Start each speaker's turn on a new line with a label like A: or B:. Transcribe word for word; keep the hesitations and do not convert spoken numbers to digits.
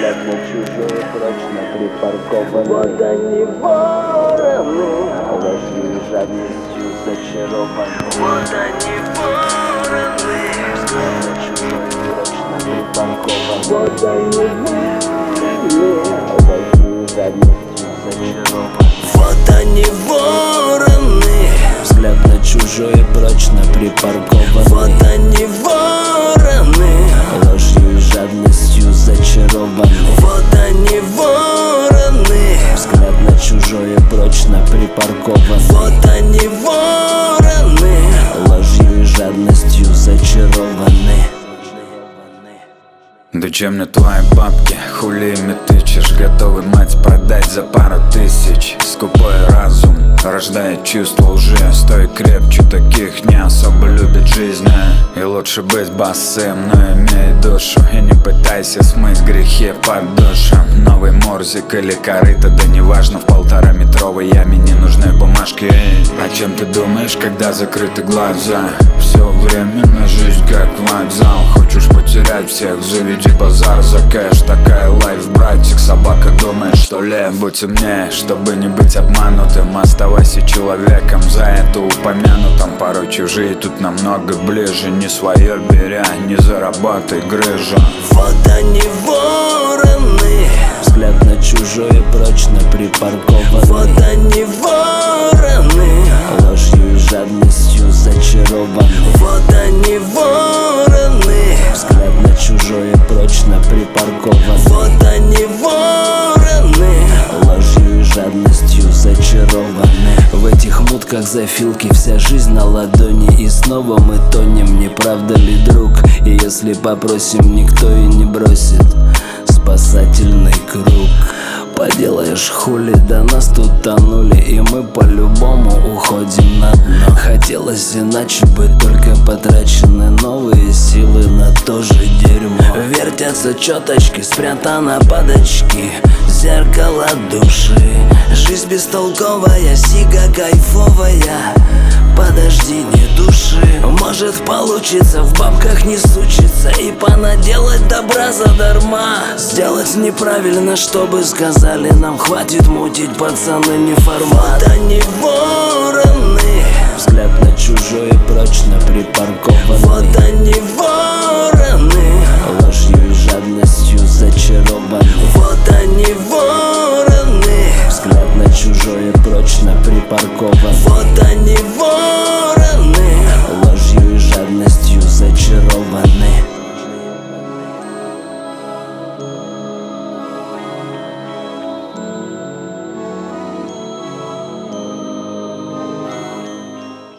A: взгляд на чужое прочно припарковано.
B: Вот они вороны,
A: ложью и жадностью зачарованы.
B: вот они вороны,
A: Взгляд на чужое прочно припарковано.
B: вот они вороны,
A: ложью и жадностью зачарованы.
B: вот они вороны,
A: Взгляд на чужое прочно припаркованы.
B: вот они вороны,
A: ложью и жадностью зачарованы.
B: вот они вороны,
A: Взгляд на чужое прочно припаркованы.
B: вот они вороны.
A: ложью и жадностью зачарованы.
C: Да чем мне твои бабки, хули ими тычешь? Готовый мать продать за пару тысяч. Скупой разум рождает чувство лжи. Стой крепче, таких не особо любят жизнь. И лучше быть босым, но имей душу. И не пытайся смыть грехи под душем. Новый морзик или корыто, да неважно. В полтораметровой яме не нужны бумажки. О чем ты думаешь, когда закрыты глаза? Все время на жизнь как вокзал. Хочешь потерять всех, заведи базар за кэш. Такая лайф, братик, собака, думаешь, что ли? Будь умнее, чтобы не быть обманутым. Оставайся человеком, за это упомянутым. Порой чужие тут намного ближе. Не свое беря, не заработай грыжу.
B: Вот они вороны,
A: Взгляд на чужое прочно припаркованы.
B: вот они вороны,
A: ложью и жадностью зачарованы.
B: вот они вороны,
A: Взгляд на чужое прочно припаркованы.
B: вот они вороны,
A: ложью и жадностью зачарованы. В этих мутках зафилки вся жизнь на ладони. И снова мы тонем, не правда ли, друг? И если попросим, никто и не бросит спасательный круг. Поделаешь хули, да нас тут тонули, и мы по-любому уходим на дно. Хотелось иначе бы, только потрачены новые силы на то же дерьмо. Вертятся чёточки, спрятаны под очки, зеркало души. Жизнь бестолковая, сига кайфовая. Подожди, не души. Может получится, в бабках не сучиться и понаделать добра задарма. Сделать неправильно, чтобы сказали нам, хватит мутить, пацаны, не формат.
B: вот они вороны,
A: Взгляд на чужое прочно припаркованы.
B: вот они вороны.